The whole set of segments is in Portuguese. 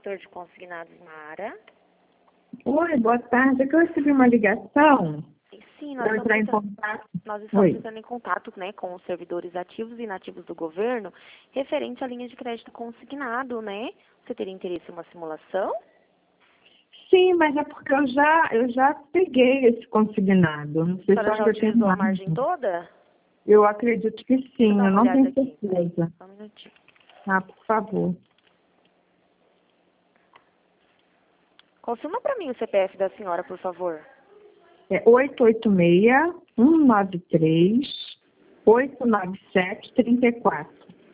corretor de consignados, Mara. Oi, boa tarde. É que eu recebi uma ligação Sim, para entrar em contato. nós estamos Oi. entrando em contato, né, com os servidores ativos e inativos do governo, referente à linha de crédito consignado, né? Você teria interesse em uma simulação? Sim, mas é porque eu já peguei esse consignado. Não A sei se senhora já eu tenho utilizou a mais. margem toda? Eu acredito que Deixa eu sim, dar eu uma não olhada tenho aqui. certeza. Só um minutinho. Ah, por favor. Confirma para mim o CPF da senhora, por favor. É 886-193-897-34.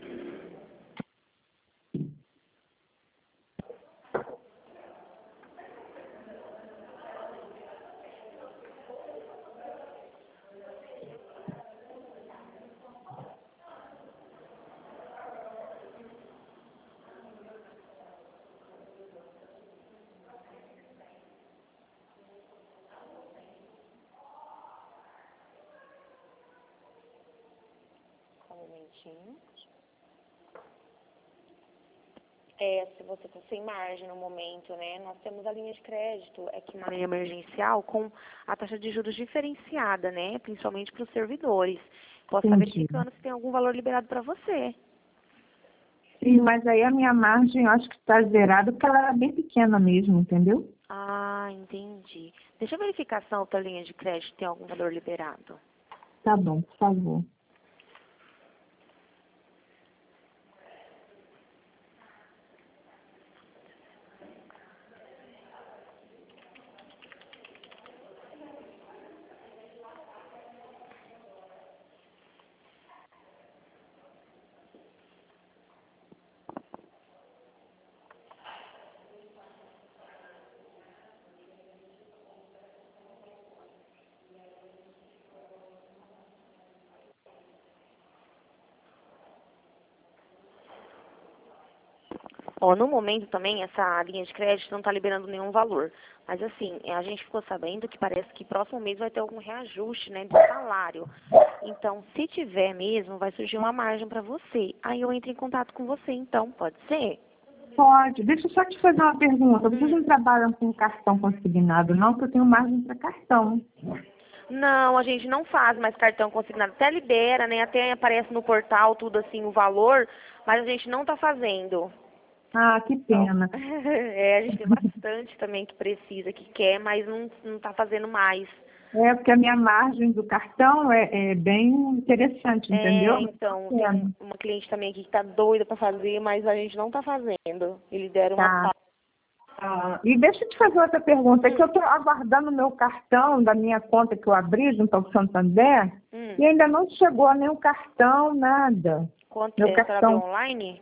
Só um momentinho. Se você está sem margem no momento, né? Nós temos a linha de crédito, é que uma linha emergencial com a taxa de juros diferenciada, né? Principalmente para os servidores. Posso estar Entendi. verificando se tem algum valor liberado para você. Sim, mas aí a minha margem eu acho que está zerada porque ela era bem pequena mesmo, entendeu? Ah, entendi. Deixa eu verificar se na outra linha de crédito tem algum valor liberado. Tá bom, por favor. No momento também, essa linha de crédito não está liberando nenhum valor. Mas assim, a gente ficou sabendo que parece que próximo mês vai ter algum reajuste, né, do salário. Então, se tiver mesmo, vai surgir uma margem para você. Aí eu entro em contato com você, então, pode ser? Pode. Deixa eu só te fazer uma pergunta. Vocês não trabalham com cartão consignado, não? Porque eu tenho margem para cartão. Não, a gente não faz mais cartão consignado. Até libera, né? Até aparece no portal tudo assim, o valor, mas a gente não está fazendo. Ah, que Então, pena. a gente tem bastante também que precisa, que quer, mas não está fazendo mais. É, porque a minha margem do cartão é bem interessante, entendeu? Então, tem Pena. uma cliente também aqui que está doida para fazer, mas a gente não está fazendo. Eles deram uma Tá. Ah, e deixa eu te fazer outra pergunta. É que eu estou aguardando o meu cartão da minha conta que eu abri junto ao Santander e ainda não chegou nenhum cartão, nada. Quanto Meu é? A senhora abriu cartão online?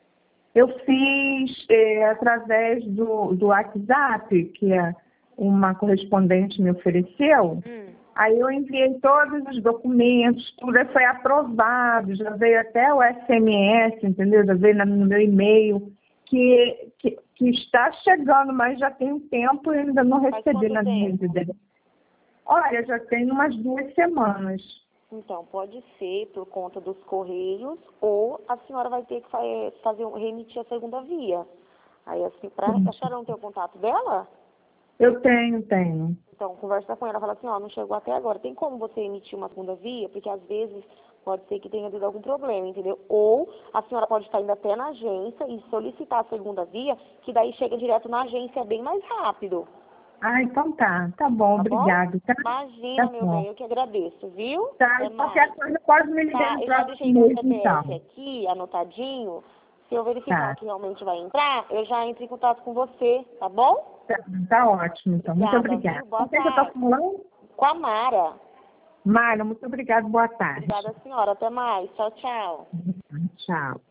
eu fiz através do WhatsApp, que uma correspondente me ofereceu. Aí eu enviei todos os documentos, tudo aí foi aprovado, já veio até o SMS, entendeu? Já veio no meu e-mail, que está chegando, mas já tem um tempo e ainda não recebi na minha vida. Olha, já tem umas 2 semanas. Então, pode ser por conta dos correios ou a senhora vai ter que remitir a segunda via. Aí, assim, a senhora não tem o contato dela? Eu tenho. Então, conversa com ela, fala assim, não chegou até agora. Tem como você emitir uma segunda via? Porque às vezes pode ser que tenha tido algum problema, entendeu? Ou a senhora pode estar indo até na agência e solicitar a segunda via, que daí chega direto na agência bem mais rápido. Ah, então tá. Tá bom, obrigado. Tá? Imagina, Tá meu bom. bem, eu que agradeço, viu? Tá, e qualquer coisa pode me ligar no Eu já deixei próximo meu mês, então. CPF aqui, anotadinho. Se eu verificar Tá. que realmente vai entrar, eu já entro em contato com você, tá bom? Tá ótimo, então. Muito obrigada. Viu? Boa Com quem que eu tô tarde. falando? Com a Mara. Mara, muito obrigada. Boa tarde. Obrigada, senhora. Até mais. Tchau, tchau. Tchau.